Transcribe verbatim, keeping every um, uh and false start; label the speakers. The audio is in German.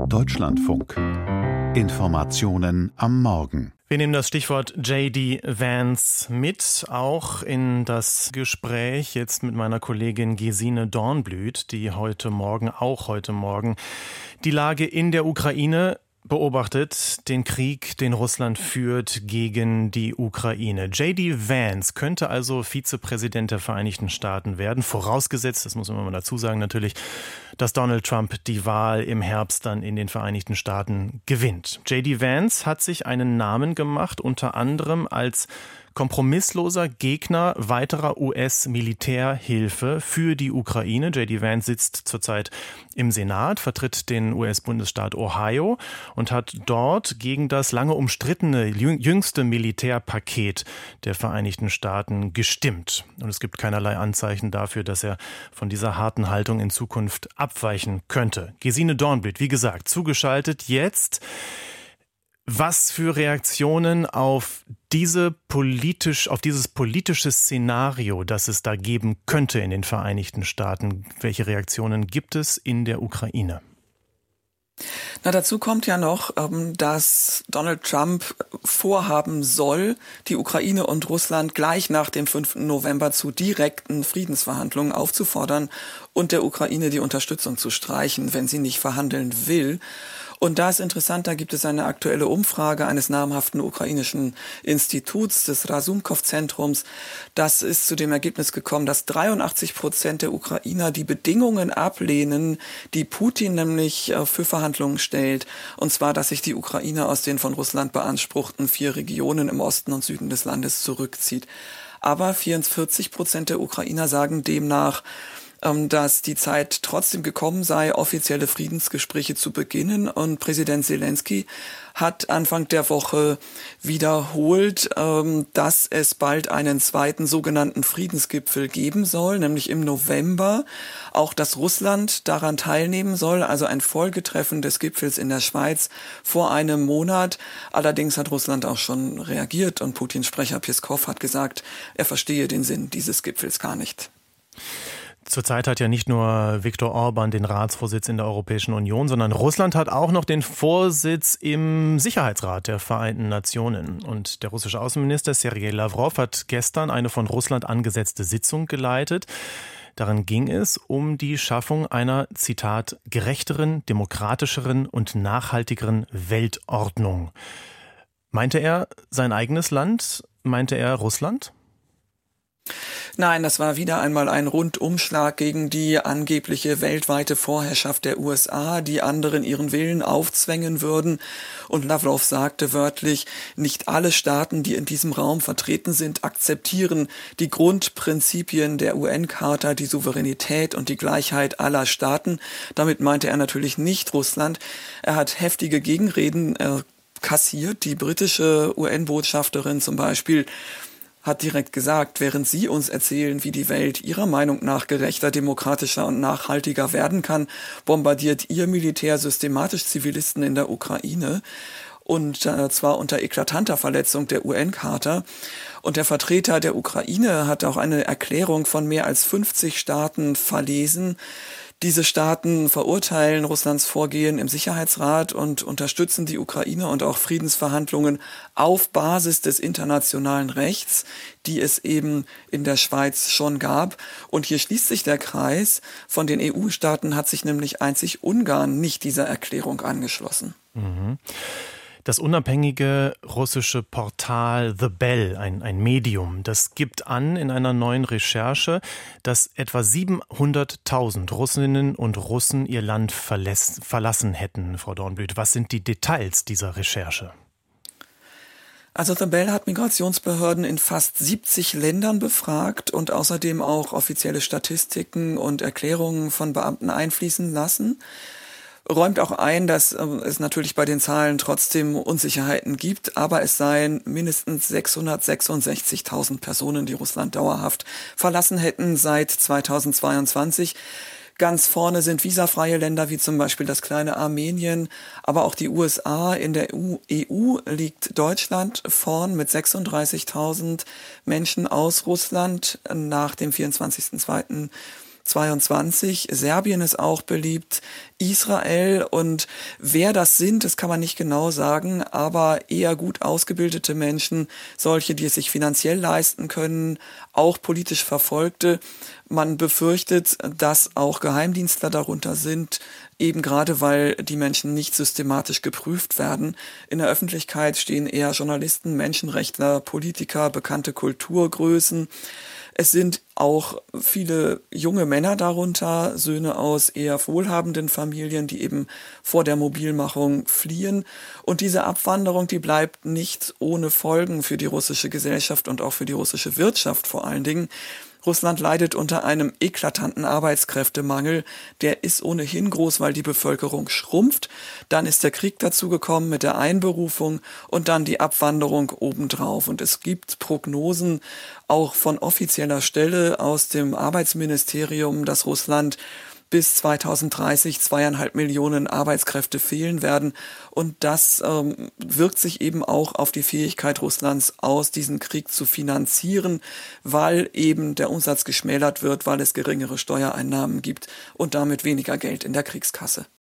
Speaker 1: Deutschlandfunk. Informationen am Morgen.
Speaker 2: Wir nehmen das Stichwort J D. Vance mit, auch in das Gespräch jetzt mit meiner Kollegin Gesine Dornblüt, die heute Morgen, auch heute Morgen, die Lage in der Ukraine beobachtet, den Krieg, den Russland führt gegen die Ukraine. J D. Vance könnte also Vizepräsident der Vereinigten Staaten werden, vorausgesetzt, das muss man mal dazu sagen natürlich, dass Donald Trump die Wahl im Herbst dann in den Vereinigten Staaten gewinnt. J D. Vance hat sich einen Namen gemacht, unter anderem als kompromissloser Gegner weiterer U S-Militärhilfe für die Ukraine. J D. Vance sitzt zurzeit im Senat, vertritt den U S-Bundesstaat Ohio und hat dort gegen das lange umstrittene jüngste Militärpaket der Vereinigten Staaten gestimmt. Und es gibt keinerlei Anzeichen dafür, dass er von dieser harten Haltung in Zukunft abweichen könnte. Gesine Dornblüt, wie gesagt, zugeschaltet jetzt. Was für Reaktionen auf diese politisch, auf dieses politische Szenario, das es da geben könnte in den Vereinigten Staaten, welche Reaktionen gibt es in der Ukraine?
Speaker 3: Na, dazu kommt ja noch, dass Donald Trump vorhaben soll, die Ukraine und Russland gleich nach dem fünften November zu direkten Friedensverhandlungen aufzufordern und der Ukraine die Unterstützung zu streichen, wenn sie nicht verhandeln will. Und da ist interessant, da gibt es eine aktuelle Umfrage eines namhaften ukrainischen Instituts, des Rasumkov-Zentrums. Das ist zu dem Ergebnis gekommen, dass dreiundachtzig Prozent der Ukrainer die Bedingungen ablehnen, die Putin nämlich für Verhandlungen stellt. Und zwar, dass sich die Ukraine aus den von Russland beanspruchten vier Regionen im Osten und Süden des Landes zurückzieht. Aber vierundvierzig Prozent der Ukrainer sagen demnach, dass die Zeit trotzdem gekommen sei, offizielle Friedensgespräche zu beginnen. Und Präsident Zelensky hat Anfang der Woche wiederholt, dass es bald einen zweiten sogenannten Friedensgipfel geben soll, nämlich im November. Auch, dass Russland daran teilnehmen soll, also ein Folgetreffen des Gipfels in der Schweiz vor einem Monat. Allerdings hat Russland auch schon reagiert und Putins Sprecher Peskov hat gesagt, er verstehe den Sinn dieses Gipfels gar nicht.
Speaker 2: Zurzeit hat ja nicht nur Viktor Orban den Ratsvorsitz in der Europäischen Union, sondern Russland hat auch noch den Vorsitz im Sicherheitsrat der Vereinten Nationen. Und der russische Außenminister Sergei Lavrov hat gestern eine von Russland angesetzte Sitzung geleitet. Darin ging es um die Schaffung einer, Zitat, gerechteren, demokratischeren und nachhaltigeren Weltordnung. Meinte er sein eigenes Land? Meinte er Russland?
Speaker 3: Nein, das war wieder einmal ein Rundumschlag gegen die angebliche weltweite Vorherrschaft der U S A, die anderen ihren Willen aufzwängen würden. Und Lavrov sagte wörtlich, nicht alle Staaten, die in diesem Raum vertreten sind, akzeptieren die Grundprinzipien der U N-Charta, die Souveränität und die Gleichheit aller Staaten. Damit meinte er natürlich nicht Russland. Er hat heftige Gegenreden äh, kassiert. Die britische U N-Botschafterin zum Beispiel hat direkt gesagt, während Sie uns erzählen, wie die Welt Ihrer Meinung nach gerechter, demokratischer und nachhaltiger werden kann, bombardiert Ihr Militär systematisch Zivilisten in der Ukraine. Und äh, zwar unter eklatanter Verletzung der U N-Charta. Und der Vertreter der Ukraine hat auch eine Erklärung von mehr als fünfzig Staaten verlesen. Diese Staaten verurteilen Russlands Vorgehen im Sicherheitsrat und unterstützen die Ukraine und auch Friedensverhandlungen auf Basis des internationalen Rechts, die es eben in der Schweiz schon gab. Und hier schließt sich der Kreis. Von den E U-Staaten hat sich nämlich einzig Ungarn nicht dieser Erklärung angeschlossen.
Speaker 2: Mhm. Das unabhängige russische Portal The Bell, ein, ein Medium, das gibt an in einer neuen Recherche, dass etwa siebenhunderttausend Russinnen und Russen ihr Land verlässt, verlassen hätten, Frau Dornblüt. Was sind die Details dieser Recherche?
Speaker 3: Also The Bell hat Migrationsbehörden in fast siebzig Ländern befragt und außerdem auch offizielle Statistiken und Erklärungen von Beamten einfließen lassen. Räumt auch ein, dass äh, es natürlich bei den Zahlen trotzdem Unsicherheiten gibt, aber es seien mindestens sechshundertsechsundsechzigtausend Personen, die Russland dauerhaft verlassen hätten seit zweitausendzweiundzwanzig. Ganz vorne sind visafreie Länder wie zum Beispiel das kleine Armenien, aber auch die U S A. In der E U liegt Deutschland vorn mit sechsunddreißigtausend Menschen aus Russland nach dem vierundzwanzigsten zweiten zweiundzwanzig. Serbien ist auch beliebt, Israel, und wer das sind, das kann man nicht genau sagen, aber eher gut ausgebildete Menschen, solche, die es sich finanziell leisten können, auch politisch Verfolgte. Man befürchtet, dass auch Geheimdienstler darunter sind, eben gerade weil die Menschen nicht systematisch geprüft werden. In der Öffentlichkeit stehen eher Journalisten, Menschenrechtler, Politiker, bekannte Kulturgrößen. Es sind auch viele junge Männer darunter, Söhne aus eher wohlhabenden Familien, die eben vor der Mobilmachung fliehen. Und diese Abwanderung, die bleibt nicht ohne Folgen für die russische Gesellschaft und auch für die russische Wirtschaft vor allen Dingen. Russland leidet unter einem eklatanten Arbeitskräftemangel. Der ist ohnehin groß, weil die Bevölkerung schrumpft. Dann ist der Krieg dazu gekommen mit der Einberufung und dann die Abwanderung obendrauf. Und es gibt Prognosen auch von offizieller Stelle aus dem Arbeitsministerium, dass Russland bis zweitausenddreißig zweieinhalb Millionen Arbeitskräfte fehlen werden. Und das ähm, wirkt sich eben auch auf die Fähigkeit Russlands aus, diesen Krieg zu finanzieren, weil eben der Umsatz geschmälert wird, weil es geringere Steuereinnahmen gibt und damit weniger Geld in der Kriegskasse.